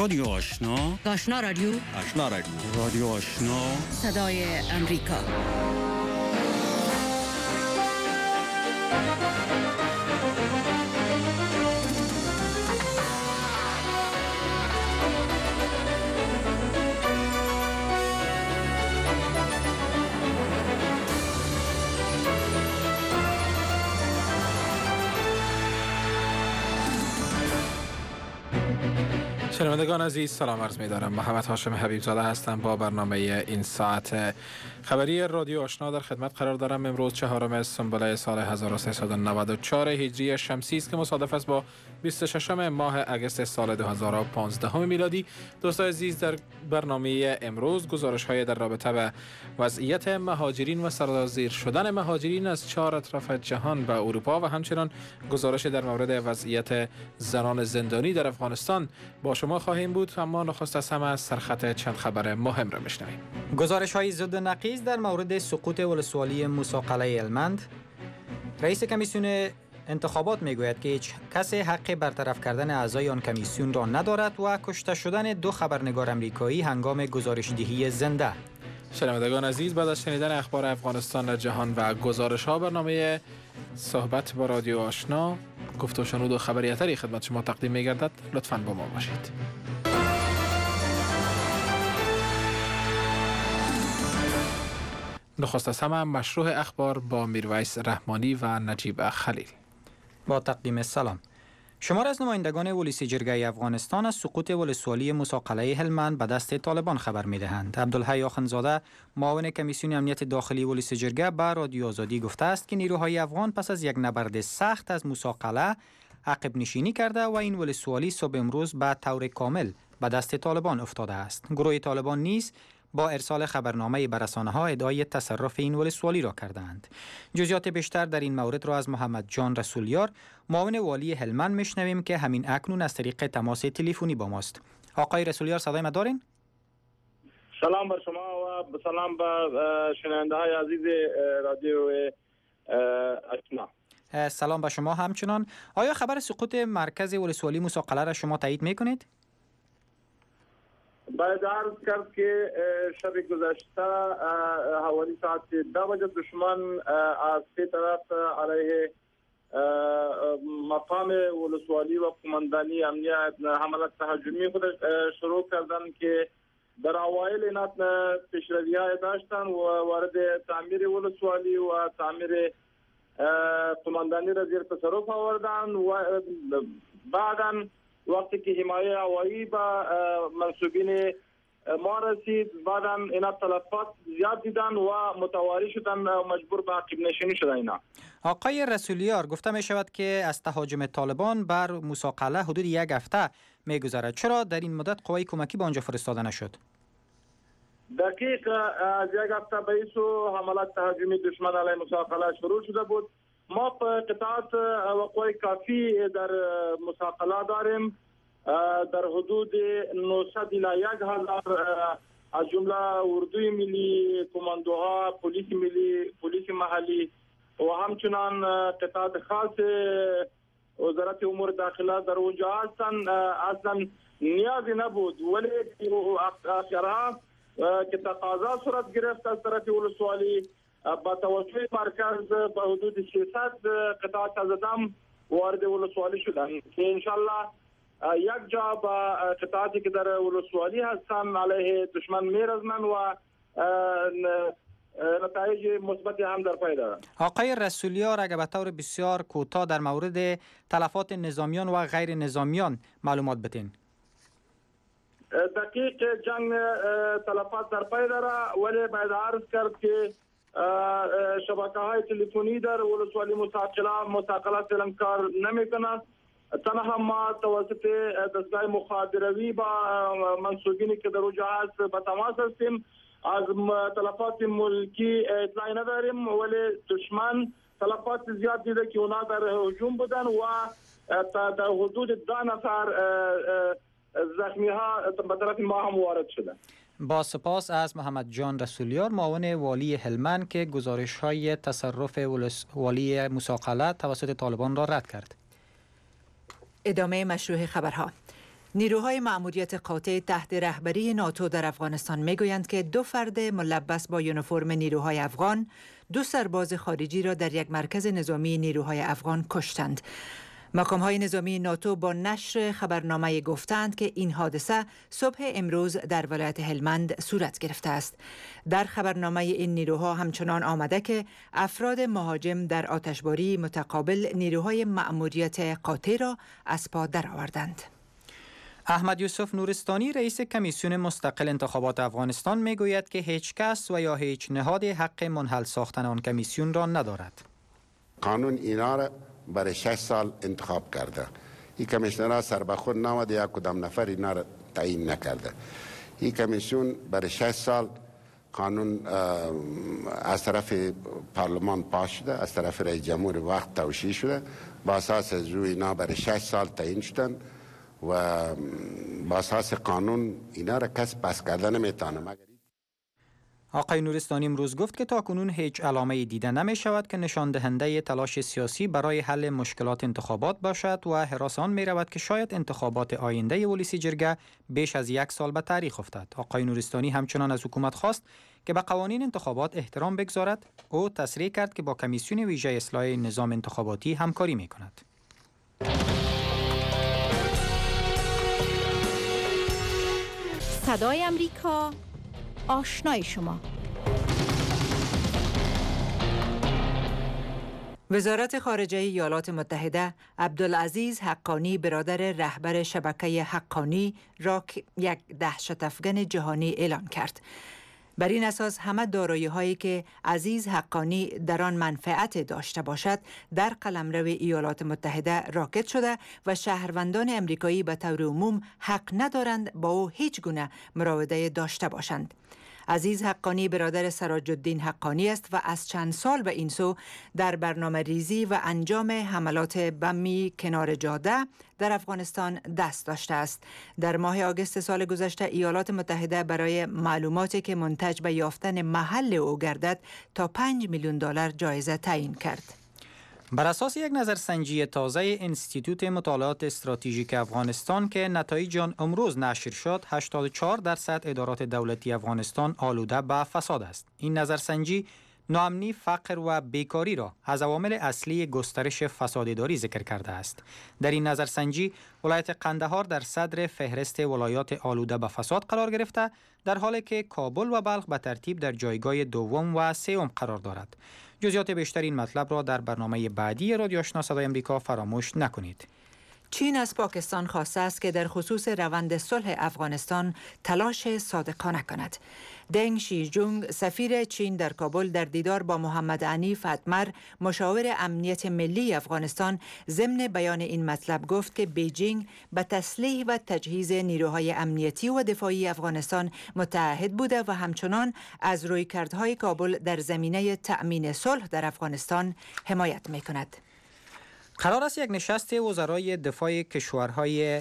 رادیو آشنا، آشنا رادیو، آشنا رادیو، رادیو آشنا، صدای امریکا. شنوندگان عزیز سلام عرض می دارم. محمد هاشم حبیب زاده هستم با برنامه این ساعت خبری رادیو آشنا در خدمت قرار دارم. امروز 4 سنبله سال 1394 هجری شمسی است که مصادف است با 26 ماه اگست سال 2015 میلادی. دوستان عزیز، در برنامه امروز گزارش های در رابطه با وضعیت مهاجرین و سرازیر شدن مهاجرین از 4 اطراف جهان به اروپا و همچنین گزارش در مورد وضعیت زنان زندانی در افغانستان با شما خواهیم بود. اما نخست از همه سرخط چند خبر مهم را میشنویم. گزارش های ضد و نقیض در مورد سقوط ولسوالی موسی قلعه هلمند. رئیس کمیسیون انتخابات میگوید که هیچ کسی حق برطرف کردن اعضای آن کمیسیون را ندارد و کشته شدن 2 خبرنگار امریکایی هنگام گزارش‌دهی زنده. شنوندگان عزیز، بعد از شنیدن اخبار افغانستان، جهان و گزارش ها، برنامه صحبت با رادیو آشنا گفت و شنود و خبریاتری خدمت شما تقدیم می‌گردد. لطفاً با ما باشید. نخست از همه مشروع اخبار با میرویس رحمانی و نجیب خلیل. با تقدیم سلام. شمار از نمایندگان ولسی جرگه افغانستان از سقوط ولسوالی موسی قلعه هلمند به دست طالبان خبر می‌دهند. عبدالحی آخوندزاده، معاون کمیسیون امنیت داخلی ولسی جرگه، به رادیو آزادی گفته است که نیروهای افغان پس از یک نبرد سخت از موسی قلعه عقب نشینی کرده و این ولسوالی صبح امروز به طور کامل به دست طالبان افتاده است. گروه طالبان نیز با ارسال خبرنامه به رسانه‌ها ادعای تصرف این ولسوالی را کردند. جزئیات بیشتر در این مورد را از محمد جان رسولیار، معاون والی هلمند میشنویم که همین اکنون از طریق تماس تلفنی با ماست. آقای رسولیار، صدای ما دارین؟ سلام بر شما و سلام به شنونده های عزیز رادیو آشنا. سلام به شما همچنان. آیا خبر سقوط مرکز ولسوالی موسی قلعه را شما تایید میکنید؟ باید عرض کرد که شب گذشته حوالی ساعت 10 بجه دشمن از 3 طرف علیه مقام ولسوالی و قماندانی امنیت حملات تهاجمی خود شروع کردن که در اوایل اینات پیشروی‌های داشتن و وارد تعمیر ولسوالی و تعمیر قماندانی را زیر تصرف آوردن و بعداً وقتی که حمایه هوایی با منصوبین ما رسید، بعداً اینا تلفات زیاد دیدن و متواری شدن، مجبور به عقب نشینی شدن اینا. آقای رسولیار، گفته می شود که از تهاجم طالبان بر موسی قلعه حدود 1 هفته می گذرد. چرا در این مدت قوای کمکی به آنجا فرستاده نشد؟ دقیق از 1 هفته بعد حملات تهاجمی دشمن علیه موسی قلعه شروع شده بود. ما قطعات وقوع کافی در موسی قلعه داریم، در حدود 900 الی 1000 از جمله اردوی ملی، کماندوها، پلیس ملی، پلیس محلی و همچنان قطعات خاص وزارت امور داخله در اونجا هستند. اصلا نیازی نبود، ولی اخرها که تقاضا صورت گرفت از طرف ولسوالی با توسط مرکز به حدود 600 قطعات از دم وارد ولسوالی شدن که انشالله یک جا با قطعاتی که در ولسوالی هستن علیه دشمن میرزمن و نتایج مثبتی هم در پی دارند. آقای رسولیار، اگر به طور بسیار کوتاه در مورد تلفات نظامیان و غیر نظامیان معلومات بدین. دقیق جنگ تلفات در پی داره، ولی باید عرض کرد که شبکه های تلفنی در ولسوالی موسی قلعه فعلا کار نمیکنند. تنها ما توسط دستگاه مخابراتی با منصوبینی که در اونجا هست به تماس هستیم. از تلفات ملکی اطلاعی نداریم، ولی دشمن تلفات زیاد دیده که اونا در هجوم بودن و در حدود 10 نفر زخمی ها به طرف ما هم وارد شدن. با سپاس از محمد جان رسولیار، معاون والی هلمند که گزارش های تصرف والی موسی قلعه توسط طالبان را رد کرد. ادامه مشروع خبرها. نیروهای مأموریت قاطع تحت رهبری ناتو در افغانستان میگویند که 2 فرد ملبس با یونیفرم نیروهای افغان 2 سرباز خارجی را در یک مرکز نظامی نیروهای افغان کشتند. مقام‌های نظامی ناتو با نشر خبرنامه گفتند که این حادثه صبح امروز در ولایت هلمند صورت گرفته است. در خبرنامه این نیروها همچنان آمده که افراد مهاجم در آتشباری متقابل نیروهای مأموریت قاطع را از پا درآوردند. احمد یوسف نورستانی رئیس کمیسیون مستقل انتخابات افغانستان میگوید که هیچ کس و یا هیچ نهاد حق منحل ساختن آن کمیسیون را ندارد. قانون اینا را برای 6 سال انتخاب کرده. این کمیشنرها سر به خود نامده، یک کدام نفر اینا را تعیین نکرده. این کمیسیون برای 6 سال قانون از طرف پارلمان پاس شده، از طرف رئیس جمهور وقت توشیح شده، با اساس از روی اینا برای 6 سال تعیین شدن و با اساس قانون اینا را کس پس کردن نمیتونه. آقای نورستانی امروز گفت که تاکنون هیچ علامه دیده نمی شود که نشان دهنده تلاش سیاسی برای حل مشکلات انتخابات باشد و هراس آن می رود که شاید انتخابات آینده ولسی جرگه بیش از 1 سال به تاریخ افتد. آقای نورستانی همچنان از حکومت خواست که به قوانین انتخابات احترام بگذارد. او تصریح کرد که با کمیسیون ویژه اصلاح نظام انتخاباتی همکاری می کند. صدای امریکا، آشنای شما. وزارت خارجه ایالات متحده عبدالعزیز حقانی برادر رهبر شبکه حقانی را یک دهشت افکن جهانی اعلام کرد. بر این اساس همه دارایی‌هایی که عزیز حقانی در آن منفعت داشته باشد در قلمرو ایالات متحده راکد شده و شهروندان امریکایی به طور عموم حق ندارند با او هیچ گونه مراوده داشته باشند. عزیز حقانی برادر سراج الدین حقانی است و از چند سال به این سو در برنامه ریزی و انجام حملات بمی کنار جاده در افغانستان دست داشته است. در ماه آگوست سال گذشته ایالات متحده برای معلوماتی که منتج به یافتن محل او گردد تا $5 میلیون جایزه تعیین کرد. بر اساس یک نظرسنجی تازه انستیتوت مطالعات استراتژیک افغانستان که نتایج آن امروز نشر شد، 84% ادارات دولتی افغانستان آلوده به فساد است. این نظرسنجی ناامنی، فقر و بیکاری را از عوامل اصلی گسترش فساد اداری ذکر کرده است. در این نظرسنجی ولایت قندهار در صدر فهرست ولایات آلوده به فساد قرار گرفته، در حالی که کابل و بلخ به ترتیب در جایگاه دوم و سوم قرار دارد. جزئیات بیشتر این مطلب را در برنامه بعدی رادیو آشنا صدای امریکا فراموش نکنید. چین از پاکستان خواسته است که در خصوص روند صلح افغانستان تلاش صادقانه کند. دنگ شیجونگ سفیر چین در کابل در دیدار با محمد عنیف اتمر مشاور امنیت ملی افغانستان ضمن بیان این مطلب گفت که بیجینگ به تسلیح و تجهیز نیروهای امنیتی و دفاعی افغانستان متعهد بوده و همچنان از رویکردهای کابل در زمینه تأمین صلح در افغانستان حمایت می‌کند. قرار است یک نشست وزرای دفاع کشورهای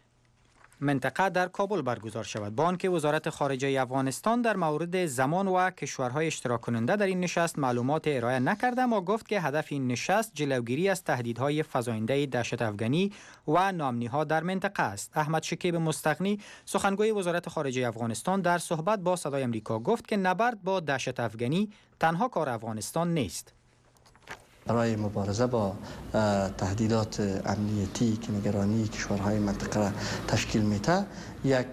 منطقه در کابل برگزار شود، با آنکه وزارت خارجه افغانستان در مورد زمان و کشورهای اشتراک کننده در این نشست معلومات ارائه نکرده، اما گفت که هدف این نشست جلوگیری از تهدیدهای فزاینده دهشت افغانی و ناامنی‌ها در منطقه است. احمد شکیب مستغنی سخنگوی وزارت خارجه افغانستان در صحبت با صدای امریکا گفت که نبرد با دهشت افغانی تنها کار افغانستان نیست. برای مبارزه با تهدیدات امنیتی که نگرانی کشورهای منطقه را تشکیل میده، یک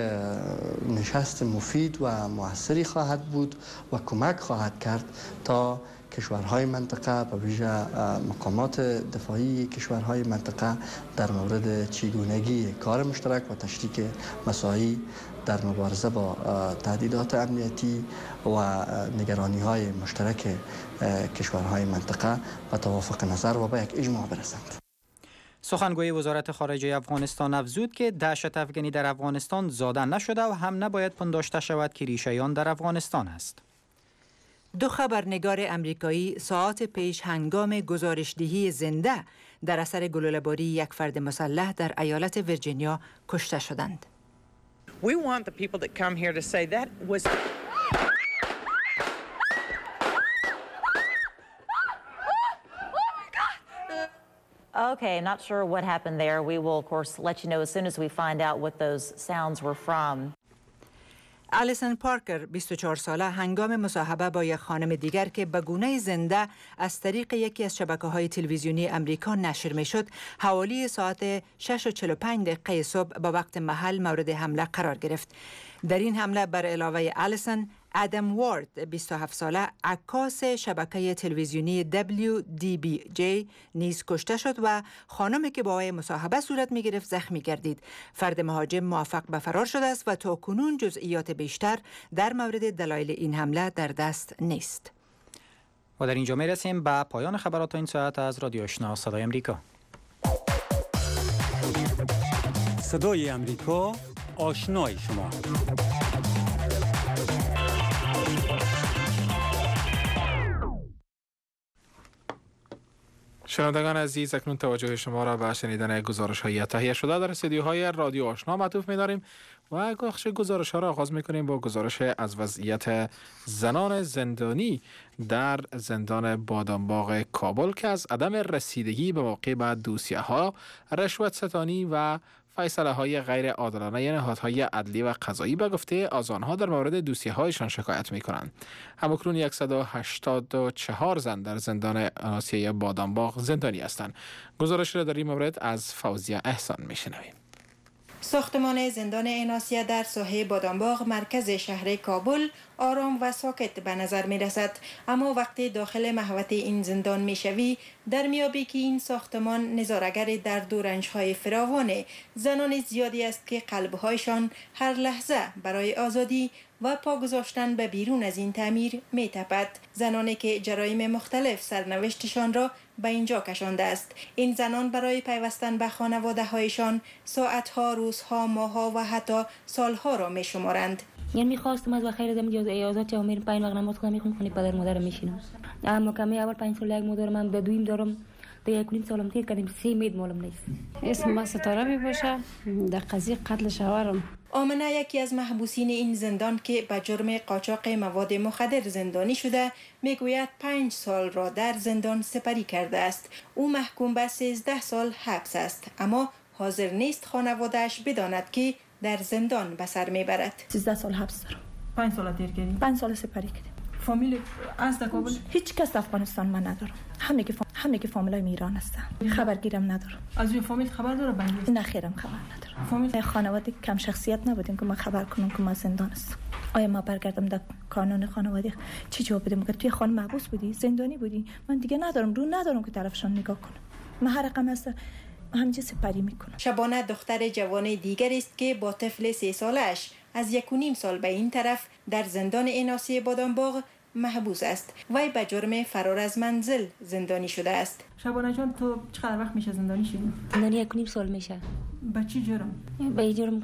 نشست مفید و موثری خواهد بود و کمک خواهد کرد تا کشورهای منطقه به ویژه مقامات دفاعی کشورهای منطقه در مورد چگونگی کار مشترک و تشریک مساعی در مبارزه با تهدیدات امنیتی و نگرانی‌های مشترک کشورهای منطقه و توافق نظر و به یک اجماع برسند. سخنگوی وزارت خارجه افغانستان افزود که دهشت افغانی در افغانستان زاده نشده و هم نباید پنداشته شود که ریشه آن در افغانستان است. 2 خبرنگار امریکایی ساعات پیش هنگام گزارشدهی زنده در اثر گلوله‌باری یک فرد مسلح در ایالت ویرجینیا کشته شدند. We want the people that come here to say that was Okay, I'm not sure what happened there. We will, of course, let you know as soon as we find out what those sounds were from. الیسن پارکر 24 ساله هنگام مصاحبه با یک خانم دیگر که به گونه زنده از طریق یکی از شبکه‌های تلویزیونی امریکا نشر می‌شد، حوالی ساعت 6:45 صبح به وقت محل مورد حمله قرار گرفت. در این حمله بر علاوه الیسن، ادم وارد 27 ساله عکاس شبکه تلویزیونی WDBJ نیز کشته شد و خانمی که با وی مصاحبه صورت می گرفت زخمی گردید. فرد مهاجم موفق به فرار شده است و تا کنون جزئیات بیشتر در مورد دلایل این حمله در دست نیست. و در اینجا می رسیم به پایان خبرات این ساعت از رادیو آشنا صدای امریکا. صدای امریکا، آشنای شما. شنوندگان عزیز، اکنون توجه شما را به شنیدن گزارش‌های تهیه شده در استودیوهای رادیو آشنا معطوف می‌داریم و بخش گزارش‌ها را آغاز می‌کنیم با گزارش از وضعیت زنان زندانی در زندان بادامباغ کابل که از عدم رسیدگی به موقع به دوسیه‌ها، رشوت ستانی و فیصله‌های غیر عادلانه نهادهای عدلی و قضایی به گفته آنها در مورد دوسیه‌هایشان شکایت می‌کنند. همکنون 184 زن در زندان آسیای بادامباغ زندانی هستند. گزارش را در این مورد از فوزیه احسان می‌شنویم. ساختمان زندان ایناسیه در ساحه بادامباغ مرکز شهر کابل آرام و ساکت به نظر می رسد، اما وقتی داخل محوطه این زندان می شوی در میابی که این ساختمان نظاره‌گر در دورنج‌های فراوان زنان زیادی است که قلب‌هایشان هر لحظه برای آزادی و پا گذاشتن به بیرون از این تعمیر می تپد. زنانی که جرایم مختلف سرنوشتشان را به اینجا کشانده است. این زنان برای پیوستن به خانواده هایشان ساعتها، روزها، ماهها و حتی سالها را می شمارند. یعنی می‌خواستم از بخیر زمین اجازه چه میرم پایین وقت نماز خودم میخونم خونه پدر مادرم میشینم. اما کمی اول 5 سال یک مادر من به دویم دارم. تا 1.5 سالم تیر کردیم 3 مید معلوم نیست. اسم ما ستاره میباشه در قضیه قتل شوهرم. آمنه یکی از محبوسین این زندان که به جرم قاچاق مواد مخدر زندانی شده میگوید 5 سال را در زندان سپری کرده است. او محکوم به 13 سال حبس است، اما حاضر نیست خانواده‌اش بداند که در زندان به سر میبرد. 13 سال حبس دارم. 5 سال تیر کردی؟ 5 سال سپری کردم. فامیل از کابل؟ هیچ کس افغانستان من ندارم. همه که فامیلای ایران هستن. خبرگیرم ندارم. از این فامیل خبر داره بنده؟ نه خیرم خبر ندارم. فامیل خانواده کم شخصیت نبودیم که ما خبر کنم که ما زندان است. آیا ما برگردم در کانون خانواده چی جواب بدم؟ که توی خانه محبوس بودی، زندانی بودی، من دیگه ندارم که طرفشان نگاه کنم. من هر رقم است همینجا سپری میکنم. شبانه دختر جوان دیگری است که با طفل 3 سالش از 1.5 سال به این طرف در زندان ایناسی بادامباغ محبوس است. وی به جرم فرار از منزل زندانی شده است. شبانه جان تو چقدر وقت میشه زندانی شدی؟ زندانی 1.5 سال میشه. به چی جرم؟ به جرم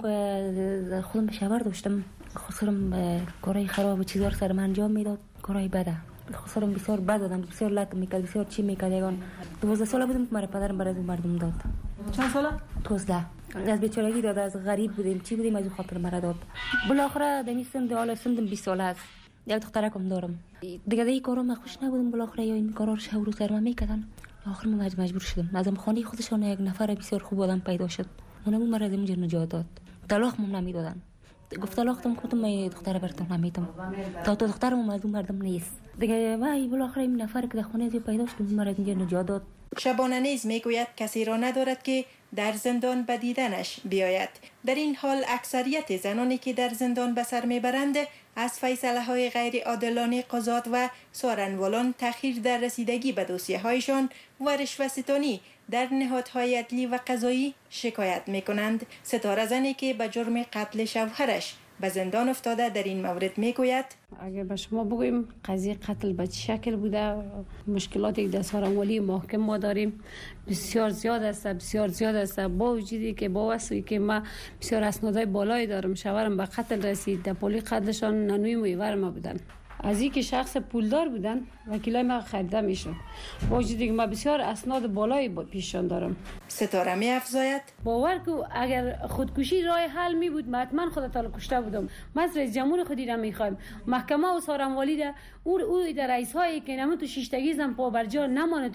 که خودم به شوهر داشتم، خسرم کارهای خراب و چیزا سر من انجام میداد، کارهای بده. خسرم بسیار بد دادم، بسیار لط میکرد، بسیار چی میکرد. یگان 12 ساله بودم که مرا پدرم برای مردم داد. چند ساله؟ 12. از بیچارگی داد، از غریب بودیم، چی بودیم، از اون خاطر مرا داد. بالاخره دمیستم دیال سندم 20 ساله است. یک دخترکم دارم. دیگه این کارا من خوش نبودم، بالاخره یا این کارا رو شب روز سر من میکردن. آخر من مجبور شدم. ازم خانه خودشون یک نفر بسیار خوب آدم پیدا شد. اونم مرا از اینجا نجات داد. طلاقم نمیدادن. گفت طلاقتم گفتم من دختر براتون نمیدم. تا دخترم از اون مردم نیست. دیگه وای بالاخره این نفر که در خانه پیدا شد مرا از اینجا نجات داد. شبانه نیز میگوید کسی را ندارد که در زندان به دیدنش بیاید. در این حال اکثریت زنانی که در زندان به سر میبرند از فیصله های غیر عادلانه قضات و سارنوالان، تأخیر در رسیدگی به دوسیه هایشان و رشوه ستانی در نهادهای عدلی و قضایی شکایت میکنند. ستاره زنی که به جرم قتل شوهرش به زندان افتاده در این مورد میگوید اگر به شما بگویم قضیه قتل به چه شکل بوده، مشکلاتی که در سارنوالی محکم ما داریم بسیار زیاد است. با وجودی که با وصفی که ما بسیار اسنادهای بالایی دارم، شوهرم به قتل رسید، در پولی قتلشان ننوی مویور ما بودن. از اینکه شخص پولدار بودن وکیلای ما خریده میشد. با وجودی که ما بسیار اسناد بالایی پیششان دارم. ستاره می افزاید باور کو اگر خودکشی راه حل می بود حتما خودت رو کشته بودم. ما از رئیس جمهور خودی را میخوایم محکمه و سارنوالی را او در رئیس هایی که نمون تو شیشتگی زن پا بر جا نمانه تو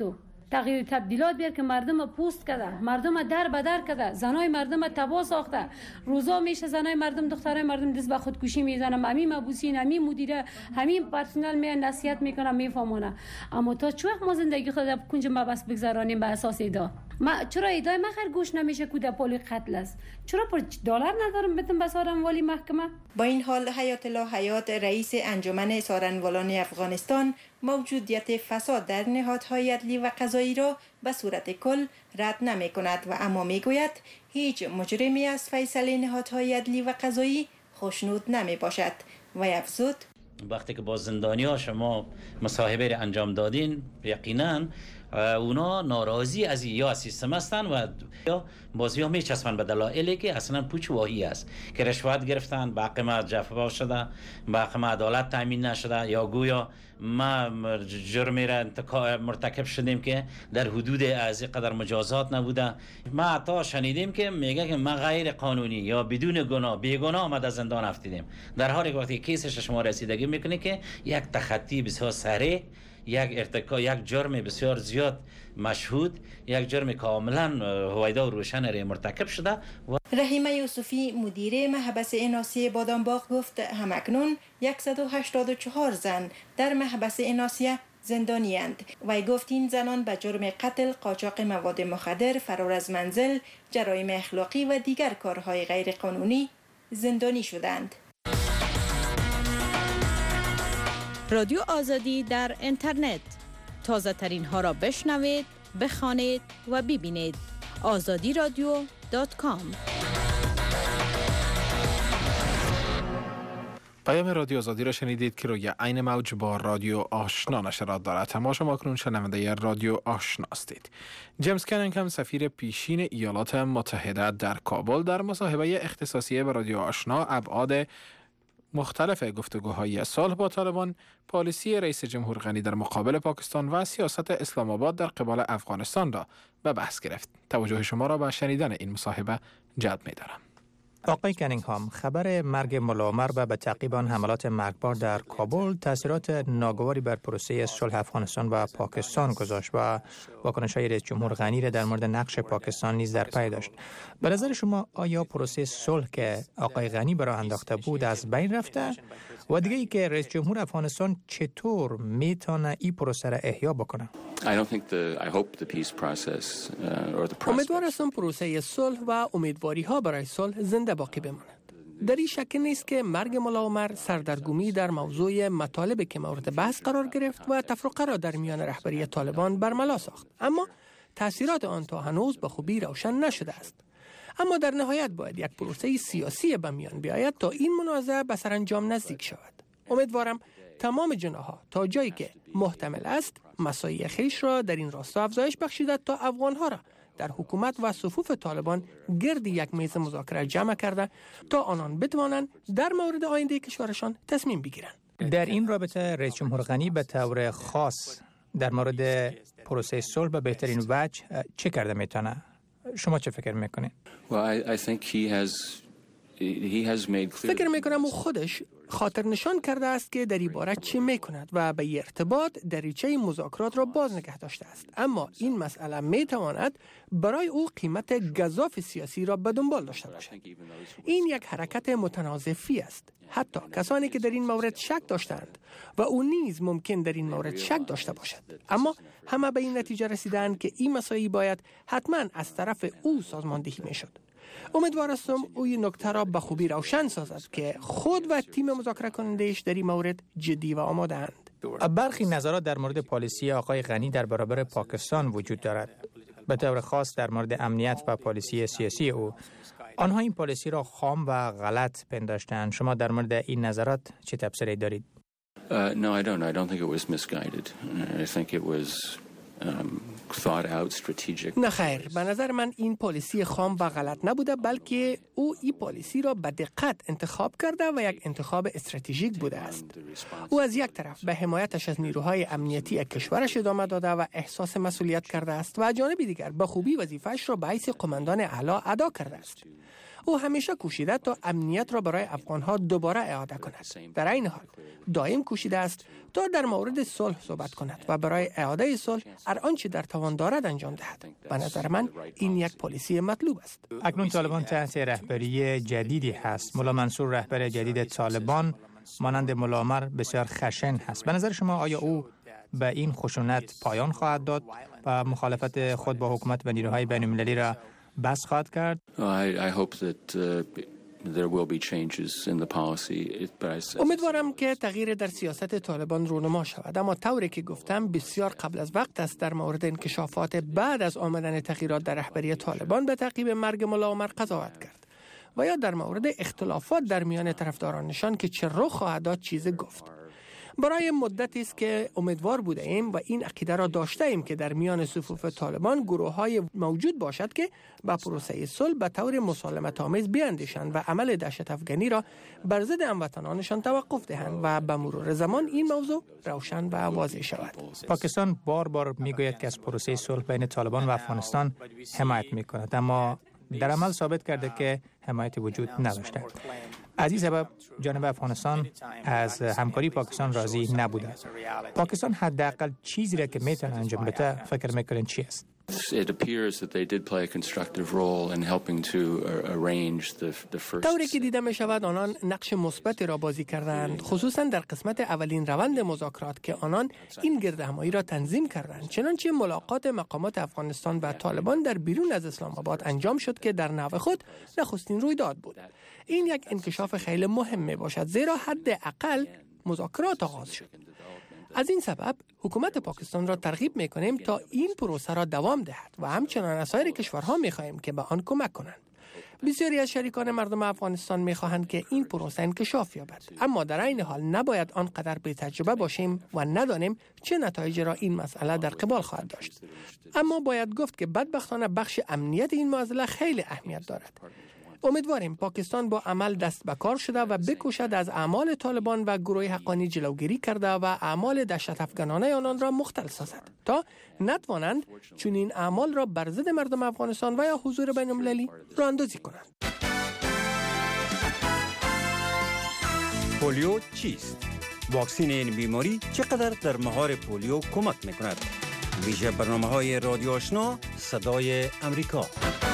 تغییر تبدیلات بیار که مردم پوست کرده، مردم در به در کرده، زنای مردم تباه ساخته. روزا میشه زنای مردم، دخترای مردم دست به خودکشی میزنن. همین مبوسین، همین مدیره، همین پرسنل می نصیحت میکنن، میفهمونه. اما تا چه وقت ما زندگی خود در کنج مبس بگذرانیم به اساس ادعا؟ ما چرا ادعای ما خیر گوش نمیشه که در پول قتل است؟ چرا پر دلار ندارم بدم به سارنوالی محکمه؟ با این حال حیات الله حیات رئیس انجمن سارنوالان افغانستان موجودیت فساد در نهادهای عدلی و قضایی را به صورت کل رد نمی کند و اما می گوید هیچ مجرمی از فیصله نهادهای عدلی و قضایی خوشنود نمی باشد و افزود وقتی که با زندانی ها شما مصاحبه را انجام دادین یقینا اونا ناراضی از یا سیستم هستن و یا بازی ها میچسبن به دلایلی که اصلا پوچ واهی است که رشوت گرفتن، به حق ما جفا شده، به حق ما عدالت تامین نشده، یا گویا ما جرمی را مرتکب شدیم که در حدود از قدر مجازات نبوده. ما حتی شنیدیم که میگه که ما غیر قانونی یا بدون گناه بیگناه آمده زندان افتیدیم، در حالی که وقتی کیسش شما رسیدگی میکنه که یک تخطی بسیار سریع، یک جرم بسیار زیاد مشهود، یک جرم کاملا هویدا و روشن مرتکب شده. رحیمه یوسفی مدیر محبس اناسی بادامباغ گفت همکنون 184 زن در محبس اناسی زندانی اند. وی گفت این زنان به جرم قتل، قاچاق مواد مخدر، فرار از منزل، جرایم اخلاقی و دیگر کارهای غیر قانونی زندانی شدند. رادیو آزادی در اینترنت، تازه ترین ها را بشنوید، بخوانید و ببینید. azadiradio.com. پیام رادیو آزادی را شنیدید که روی عین موج با رادیو آشنا نشرات دارد. اما شما کنون شنونده رادیو آشنا هستید. جیمز کنینگهم سفیر پیشین ایالات متحده در کابل در مصاحبه اختصاصی به رادیو آشنا ابعاد مختلف گفتگوهای صلح با طالبان، پالیسی رئیس جمهور غنی در مقابل پاکستان و سیاست اسلام آباد در قبال افغانستان را به بحث گرفت. توجه شما را به شنیدن این مصاحبه جلب می‌دارم. آقای کنینگهام، خبر مرگ ملا عمر و به تعقیب آن حملات مرگبار در کابل تاثیرات ناگواری بر پروسه صلح افغانستان و پاکستان گذاشت و واکنش‌های رئیس جمهور غنی را در مورد نقش پاکستان نیز در پی داشت. به نظر شما آیا پروسه صلح که آقای غنی برای انداخته بود از بین رفته؟ و دیگه ای که رئیس جمهور افغانستان چطور میتونه این پروسه را احیا بکنه؟ امیدوار هستم پروسه صلح و امیدواری ها برای صلح زنده باقی بماند. در این شک نیست که مرگ ملا عمر سردرگمی در موضوع مطالبی که مورد بحث قرار گرفت و تفرقه را در میان رهبری طالبان برملا ساخت، اما تاثیرات آن تا هنوز به خوبی روشن نشده است. اما در نهایت باید یک پروسه سیاسی به میان بیاید تا این منازعه به سرانجام نزدیک شود. امیدوارم تمام جناح‌ها تا جایی که محتمل است مساعی خیش را در این راستا افزایش بخشیدند تا افغان‌ها را در حکومت و صفوف طالبان گرد یک میز مذاکره جمع کرده تا آنان بتوانند در مورد آینده کشورشان تصمیم بگیرند. در این رابطه رئیس جمهور غنی به طور خاص در مورد پروسه صلح به بهترین وجه چه کرده میتونه؟ شما چه فکر میکنید؟ فکر میکنم او خودش خاطر نشان کرده است که در این باره چی میکند و به ارتباط دریچه مذاکرات را باز نگه داشته است. اما این مسئله میتواند برای او قیمت گزاف سیاسی را به دنبال داشته باشد. این یک حرکت متنازعی است. حتی کسانی که در این مورد شک داشتند و او نیز ممکن در این مورد شک داشته باشد، اما همه به این نتیجه رسیدند که این مسائل باید حتما از طرف او سازماندهی میشد. امیدوار هستم او این نکته را به خوبی روشن سازد که خود و تیم مذاکره کننده‌اش در این مورد جدی و آماده اند. برخی نظرات در مورد پالیسی آقای غنی در برابر پاکستان وجود دارد، به طور خاص در مورد امنیت و پالیسی سیاسی او. آنها این پالیسی را خام و غلط پنداشتند. شما در مورد این نظرات چه تبصره‌ای دارید؟ No, I don't think it was misguided. I think it was thought out strategic. نه خیر، به نظر من این پالیسی خام و غلط نبوده، بلکه او این پالیسی را به دقت انتخاب کرده و یک انتخاب استراتژیک بوده است. او از یک طرف به حمایتش از نیروهای امنیتی کشورش ادامه داده و احساس مسئولیت کرده است و از جانب دیگر به خوبی وظیفه‌اش را به حیث قماندان اعلی ادا کرده است. او همیشه کوشیده تا امنیت را برای افغانها دوباره اعاده کند. در این حال دائم کوشیده است تا در مورد صلح صحبت کند و برای اعاده صلح هر آنچه در توان دارد انجام دهد. به نظر من این یک پالیسی مطلوب است. اکنون طالبان تحت رهبری جدیدی هست. ملا منصور رهبر جدید طالبان مانند ملا عمر بسیار خشن هست. به نظر شما آیا او به این خشونت پایان خواهد داد و مخالفت خود با حکومت و نیروهای بین المللی را بس خواهد کرد؟ امیدوارم که تغییر در سیاست طالبان رونما شود، اما طوری که گفتم بسیار قبل از وقت است در مورد انکشافات بعد از آمدن تغییرات در رهبری طالبان به تعقیب مرگ ملا عمر قضاوت کرد و یا در مورد اختلافات در میان طرفدارانشان که چه رخ خواهد داد چیز گفت. برای مدتی است که امیدوار بوده ایم و این عقیده را داشته ایم که در میان صفوف طالبان گروه‌های موجود باشد که با پروسه صلح به طور مسالمت آمیز بیاندیشند و عمل دهشت افغانی را بر ضد هموطنانشان توقف دهند و به مرور زمان این موضوع روشن و واضح شود. پاکستان بار بار میگوید که از پروسه صلح بین طالبان و افغانستان حمایت میکند، اما در عمل ثابت کرده که حمایت وجود نداشته. از این سبب جانب افغانستان از همکاری پاکستان راضی نبوده. پاکستان حداقل چیزی را که میتونه انجام بده فکر میکنن چی است؟ طوری که دیده می شود آنان نقش مثبتی را بازی کردند، خصوصا در قسمت اولین روند مذاکرات که آنان این گردهمایی را تنظیم کردند. چنانچه ملاقات مقامات افغانستان و طالبان در بیرون از اسلام آباد انجام شد که در نوع خود نخستین رویداد بود. این یک انکشاف خیلی مهم می باشد، زیرا حداقل مذاکرات آغاز شد. از این سبب حکومت پاکستان را ترغیب می‌کنیم تا این پروسه را دوام دهد و همچنان از سایر کشورها می‌خواهیم که به آن کمک کنند. بسیاری از شریکان مردم افغانستان می‌خواهند که این پروسه انکشاف یابد، اما در این حال نباید آنقدر بی تجربه باشیم و ندانیم چه نتایجی را این مسئله در قبال خواهد داشت. اما باید گفت که بدبختانه بخش امنیت این معضله خیلی اهمیت دارد. امیدواریم پاکستان با عمل دست به کار شده و بکوشد از اعمال طالبان و گروه حقانی جلوگیری کرده و اعمال دهشت افغانانه آنان را مختل سازد تا نتوانند چون این اعمال را بر ضد مردم افغانستان و یا حضور بین المللی راه‌اندازی کنند. پولیو چیست؟ واکسین این بیماری چقدر در مهار پولیو کمک می‌کند؟ ویژه برنامه‌های رادیو آشنا صدای امریکا.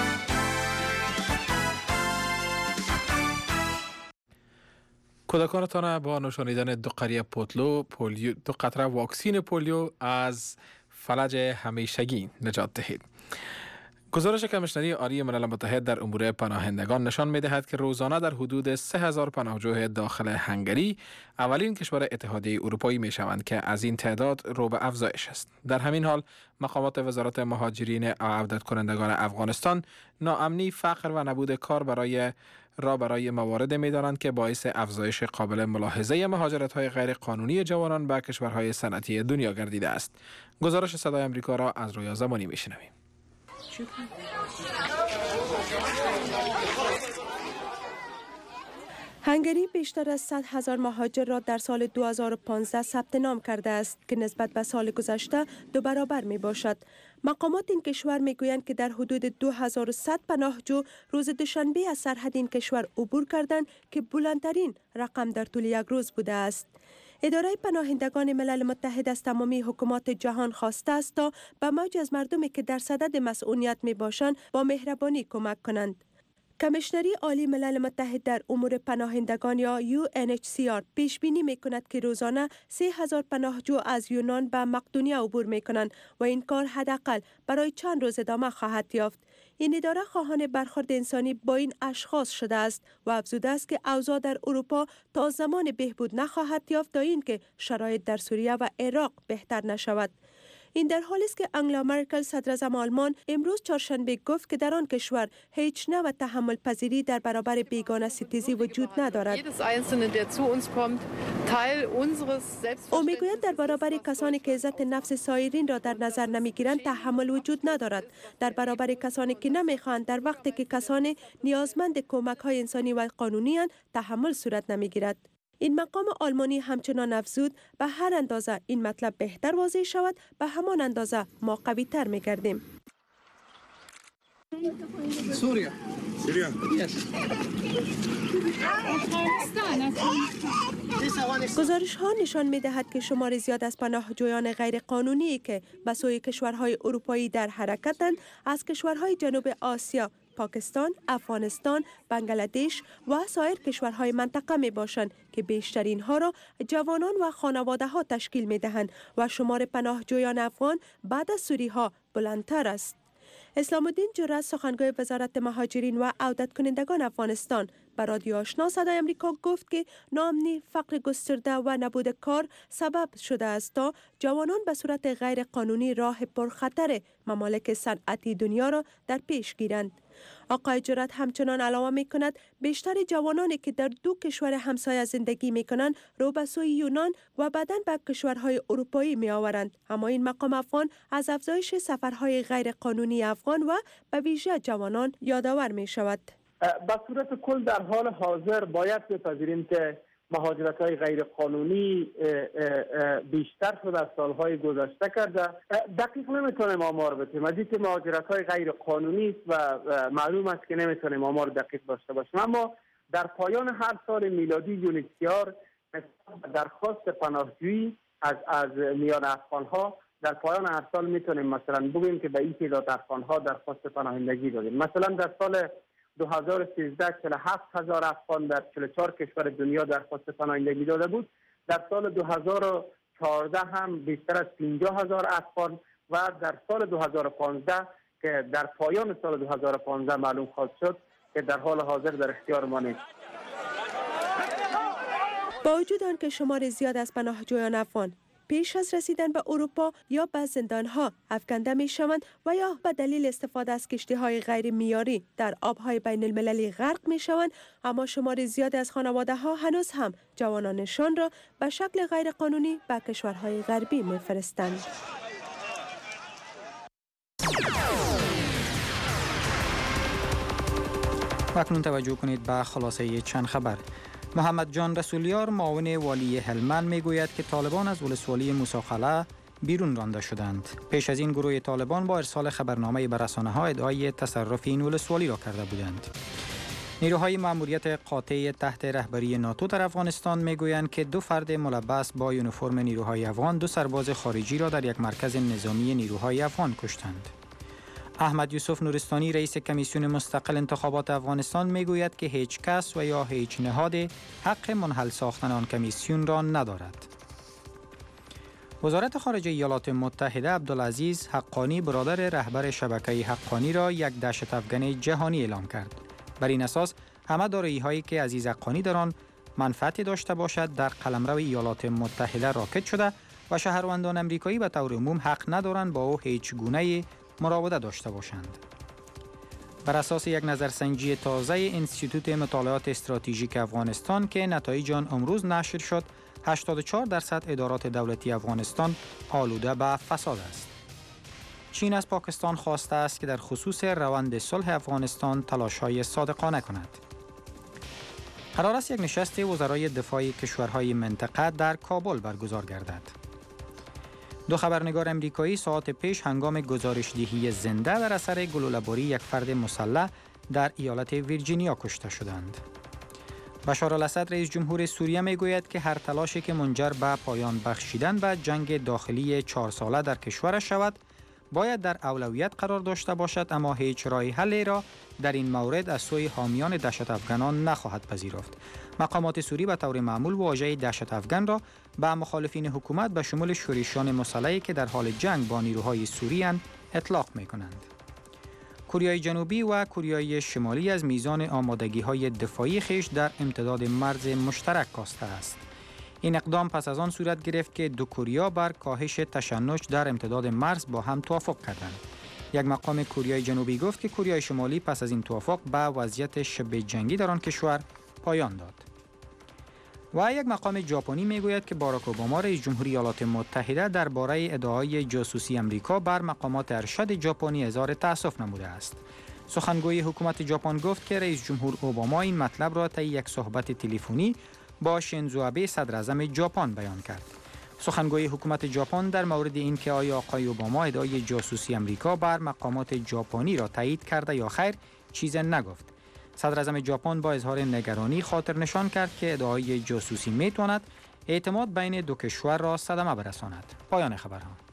کودکانتان با نوشانیدن دو قطره واکسین پولیو از فلج همیشگی نجات دهید. گزارش کمیشنری عالی ملل متحد در امور پناهندگان نشان می‌دهد که روزانه در حدود 3000 پناهجوی داخل هنگری اولین کشور اتحادیه اروپایی می‌شوند که از این تعداد رو به افزایش است. در همین حال مقامات وزارت مهاجرین و عودت کنندگان افغانستان ناامنی، فقر و نبود کار برای موارد می‌دانند که باعث افزایش قابل ملاحظه مهاجرت‌های غیر قانونی جوانان به کشورهای صنعتی دنیا گردیده است. گزارش صدای آمریکا را از رویا زمانی می‌شنویم. هنگری بیشتر از 100,000 مهاجر را در سال 2015 ثبت نام کرده است که نسبت به سال گذشته 2 برابر می باشد. مقامات این کشور می گویند که در حدود 2100 پناهجو روز دوشنبه از سرحد این کشور عبور کردند که بلندترین رقم در طول یک روز بوده است. اداره پناهندگان ملل متحد از تمامی حکومات جهان خواسته است تا به موج از مردمی که در صدد مسئولیت می باشند با مهربانی کمک کنند. کمیشنری عالی ملل متحد در امور پناهندگان یا UNHCR پیش بینی می کند که روزانه 3000 پناهجو از یونان به مقدونیه عبور می کنند و این کار حداقل برای چند روز ادامه خواهد یافت. این اداره خواهان برخورد انسانی با این اشخاص شده است و افزوده است که اوضاع در اروپا تا زمان بهبود نخواهد یافت تا اینکه شرایط در سوریه و عراق بهتر نشود. این در حالی است که انگلا مرکل صدراعظم آلمان امروز چهارشنبه گفت که در آن کشور هیچ نوع تحمل پذیری در برابر بیگانه ستیزی وجود ندارد. او میگوید در برابر کسانی که عزت نفس سایرین را در نظر نمیگیرند تحمل وجود ندارد. در برابر کسانی که نمیخواهند در وقتی که کسانی نیازمند کمک های انسانی و قانونی اند تحمل صورت نمیگیرد. این مقام آلمانی همچنان افزود به هر اندازه این مطلب بهتر واضح شود به همان اندازه ما قوی تر می گردیم. Syria. Yes. گزارش ها نشان می دهد که شمار زیاد از پناهجویان غیر قانونی که به سوی کشورهای اروپایی در حرکتند از کشورهای جنوب آسیا، پاکستان، افغانستان، بنگلادش و سایر کشورهای منطقه می باشند که بیشترین ها را جوانان و خانواده ها تشکیل می دهند و شمار پناهجویان افغان بعد از سوری ها بلندتر است. اسلام الدین جرأت سخنگوی وزارت مهاجرین و عودت کنندگان افغانستان به رادیو آشنا صدای امریکا گفت که ناامنی، فقر گسترده و نبود کار سبب شده است تا جوانان به صورت غیر قانونی راه پرخطر ممالک صنعتی دنیا را در پیش گیرند. آقای جرأت همچنان علاوه می کند بیشتر جوانانی که در دو کشور همسایه زندگی می کنند رو به سوی یونان و بعداً به کشورهای اروپایی می آورند. اما این مقام افغان از افزایش سفرهای غیر قانونی افغان و به ویژه جوانان یادآور می شود. به صورت کل در حال حاضر باید بپذیریم که مهاجرت‌های غیر قانونی بیشتر شده از سالهای گذشته کرده. دقیق نمیتونیم آمار بدیم از اینکه مهاجرت‌های غیر قانونی است و معلوم است که نمیتونیم آمار دقیق داشته باشیم، اما در پایان هر سال میلادی یونیسیار درخواست پناهجویی از میان افغان‌ها در پایان هر سال میتونیم مثلا بگیم که به این تعداد افغان‌ها درخواست پناهندگی دادیم. مثلا در سال 2013 47,000 افغان در 44 کشور دنیا درخواست پناهندگی داده بود. در سال 2014 هم بیشتر از 50,000 افغان و در سال 2015 که در پایان سال 2015 معلوم خواهد شد که در حال حاضر در اختیار ما نیست. با وجود آنکه شمار زیاد از پناهجویان افغان پیش از رسیدن به اروپا یا به زندانها افکنده می شوند و یا به دلیل استفاده از کشتی‌های غیر معیاری در آب‌های بین المللی غرق می شوند، اما شمار زیاد از خانواده ها هنوز هم جوانانشان را به شکل غیر قانونی به کشورهای غربی می فرستند. اکنون توجه کنید به خلاصه چند خبر. محمد جان رسولیار معاون والی هلمند میگوید که طالبان از ولسوالی موسی بیرون رانده شدند. پیش از این گروه طالبان با ارسال خبرنامه به رسانه‌ها ادعای تصرف این ولسوالی را کرده بودند. نیروهای مأموریت قاطع تحت رهبری ناتو در افغانستان میگویند که 2 فرد ملبس با یونیفرم نیروهای افغان 2 سرباز خارجی را در یک مرکز نظامی نیروهای افغان کشتند. احمد یوسف نورستانی رئیس کمیسیون مستقل انتخابات افغانستان میگوید که هیچ کس و یا هیچ نهاد حق منحل ساختن آن کمیسیون را ندارد. وزارت خارجه ایالات متحده عبدالعزیز حقانی برادر رهبر شبکه حقانی را یک دهشت افغان جهانی اعلام کرد. بر این اساس همه دارایی‌هایی که عزیز حقانی در آن منفعتی داشته باشد در قلمرو ایالات متحده راکد شده و شهروندان امریکایی به طور عموم حق ندارند با او هیچ گونه مراوده داشته باشند. بر اساس یک نظرسنجی تازه انستیتوت مطالعات استراتژیک افغانستان که نتایج آن امروز نشر شد، 84% ادارات دولتی افغانستان آلوده به فساد است. چین از پاکستان خواسته است که در خصوص روند صلح افغانستان تلاش‌های صادقانه کند. قرار است یک نشست وزرای دفاع کشورهای منطقه در کابل برگزار گردد. 2 خبرنگار امریکایی ساعات پیش هنگام گزارش‌دهی زنده بر اثر گلوله‌باری یک فرد مسلح در ایالت ویرجینیا کشته شدند. بشار الاسد رئیس جمهور سوریه میگوید که هر تلاشی که منجر به پایان بخشیدن به جنگ داخلی 4 ساله در کشورش شود باید در اولویت قرار داشته باشد، اما هیچ راه حلی را در این مورد از سوی حامیان دهشت افغانان نخواهد پذیرفت. مقامات سوری به طور معمول واژه دهشت افغان را به مخالفین حکومت به شمول شورشیان مسلحی که در حال جنگ با نیروهای سوری اند اطلاق می کنند. کره جنوبی و کره شمالی از میزان آمادگی‌های دفاعی خویش در امتداد مرز مشترک کاسته است. این اقدام پس از آن صورت گرفت که 2 کره بر کاهش تشنج در امتداد مرز با هم توافق کردند. یک مقام کره جنوبی گفت که کره شمالی پس از این توافق به وضعیت شبه جنگی در آن کشور پایان داد. و یک مقام ژاپنی میگوید که باراک اوباما رئیس جمهوری ایالات متحده درباره ادعای جاسوسی آمریکا بر مقامات ارشد ژاپنی اظهار تأسف نموده است. سخنگوی حکومت ژاپن گفت که رئیس جمهور اوباما این مطلب را طی یک صحبت تلفنی با شینزو آبه صدر اعظم ژاپن بیان کرد. سخنگوی حکومت ژاپن در مورد اینکه آیا آقای اوباما ادعای جاسوسی امریکا بر مقامات ژاپنی را تایید کرده یا خیر چیز نگفت. صدر اعظم ژاپن با اظهار نگرانی خاطر نشان کرد که ادعای جاسوسی میتواند اعتماد بین دو کشور را صدمه برساند. پایان خبرها.